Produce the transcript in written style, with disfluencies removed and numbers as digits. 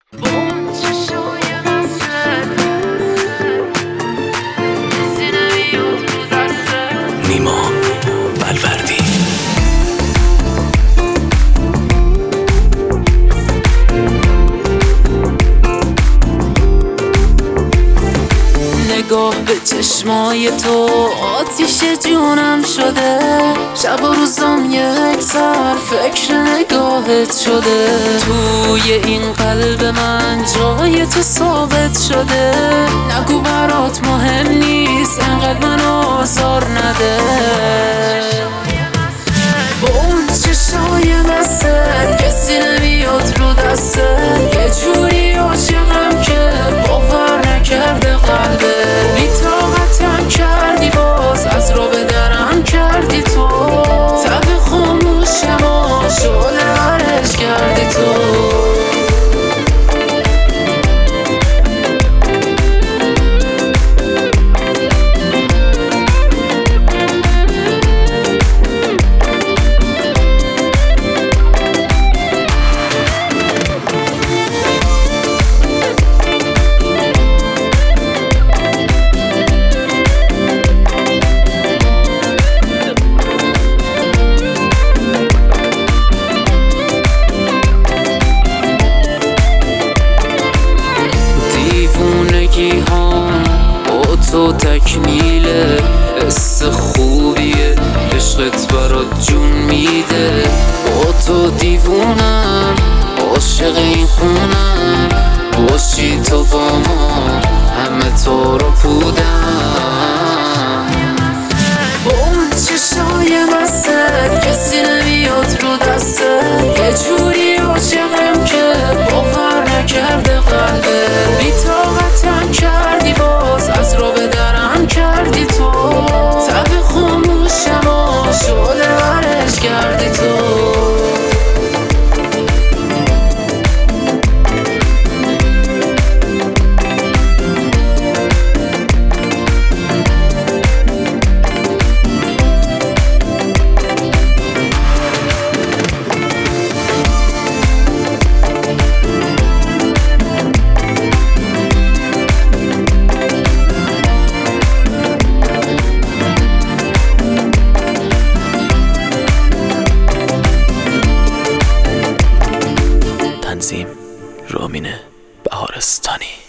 نیما الوردی. نگاه به چشمای تو آتیش جونم شده، شب و روزم یک سر فکر نگاهت شده. توی این قلب من جای تو ثابت شده، نگو برات مهم نیست انقدر من آزار نده. با اون چشای مستت کسی نمیاد رو دستت، یه جوری عاشقم که باور نکرده قلبه. بی‌طاقتم کردی باز از را به درم کردی تو، تب خاموشم و شعله ورش کردی تو. با تو تکمیله، حس خوبیه، عشقت برات جون میده. با تو دیوونم، عاشق این خونم، باشی تو با ما همه تو رو پودم. با اون چشای مستت کسی نمیاد رو دستت، یه جوری عاشقم که باور نکرده قلبه. بی‌طاقتم کردی باز از را به درم کردی تو، تب خاموشم و شعله ورش کردی تو. تنظیم رامین بهارستانی.